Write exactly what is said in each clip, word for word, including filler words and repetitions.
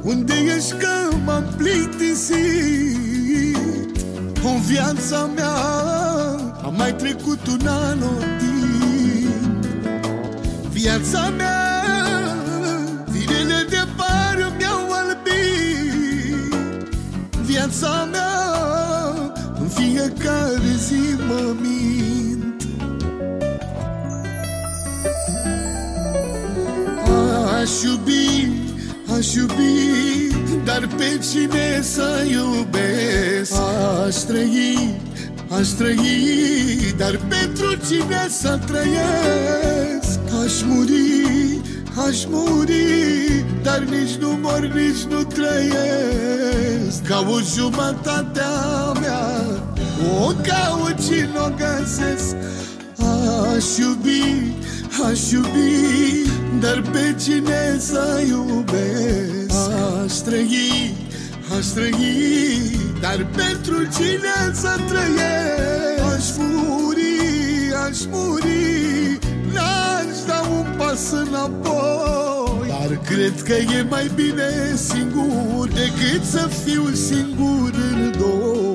Unde ești că m-am plictisit? În viața mea am mai trecut un anotimp. Viața mea, zilele de vară mi-au albit. Viața mea, în fiecare zi mă mint. Aș iubi, aș iubi, dar pe cine să iubesc? Aș trăi, aș trăi, dar pentru cine să trăiesc? Aș muri, aș muri, dar nici nu mor, nici nu trăiesc. Caut jumătatea mea, o caut și n-o găsesc. Aș iubi, aș iubi, dar pe cine să iubesc? Aș trăi, aș trăi, dar pentru cine să trăiesc? Aș muri, aș muri, n-aș da un pas înapoi, dar cred că e mai bine singur decât să fiu singur în doi.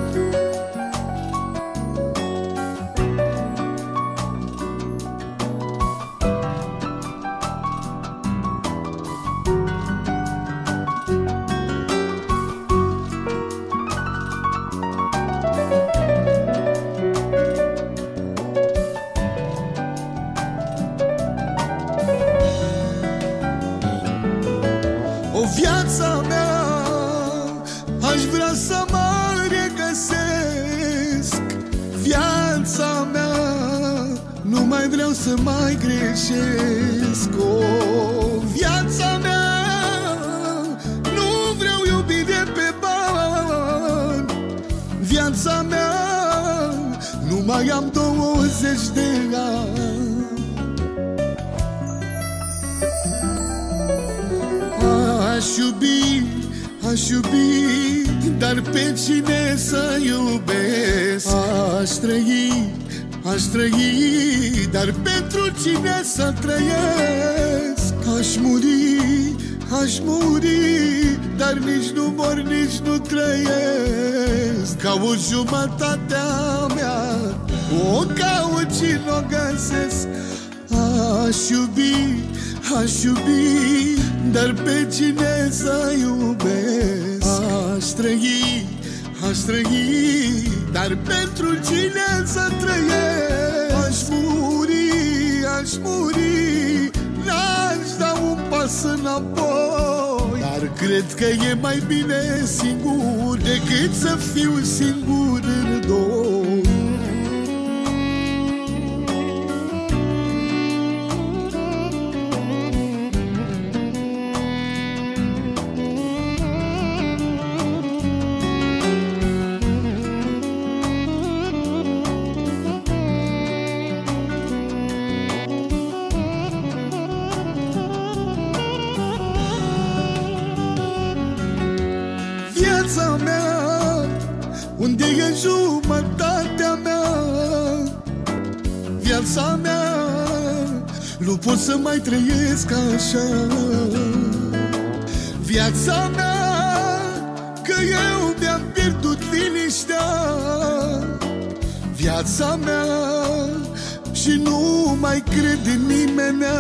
O viața mea aș vrea să mă regăsesc. Viața mea nu mai vreau să mai greșesc. O viața mea nu vreau iubire pe bani. Viața mea nu mai am douăzeci de ani. Aș iubi, aș iubi, dar pe cine să iubesc? Aș trăi, aș trăi, dar pentru cine să trăiesc? Aș muri, aș muri, dar nici nu mor, nici nu trăiesc. Caut jumătatea mea, o caut și n-o găsesc. Aș iubi, aș iubi, dar pe cine să iubesc? Aș trăi, aș trăi, dar pentru cine să trăiesc? Aș muri, aș muri, n-aș da un pas înapoi, dar cred că e mai bine singur decât să fiu singur în doi. Viața mea, unde e jumătatea mea? Viața mea, nu pot să mai trăiesc așa. Viața mea, că eu mi-am pierdut liniștea. Viața mea, și nu mai cred în nimenea.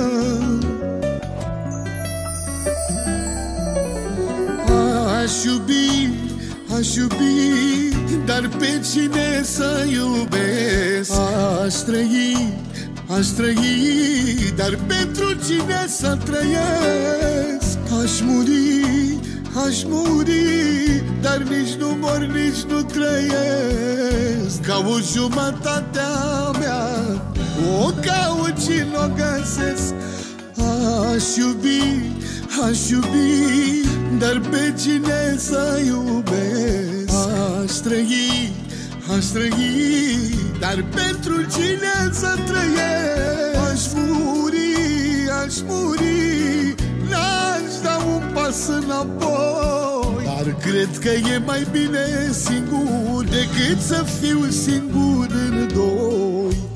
Aș iubi, aș iubi, dar pe cine să iubesc? Aș trăi, aș trăi, dar pentru cine să trăiesc? Aș muri, aș muri, dar nici nu mor, nici nu trăiesc. Caut jumătatea mea, o caut și n-o găsesc. Aș iubi, aș iubi, dar pe cine să iubesc? Aș trăi, aș trăi, dar pentru cine să trăiesc? Aș muri, aș muri, n-aș da un pas înapoi, dar cred că e mai bine singur decât să fiu singur în doi.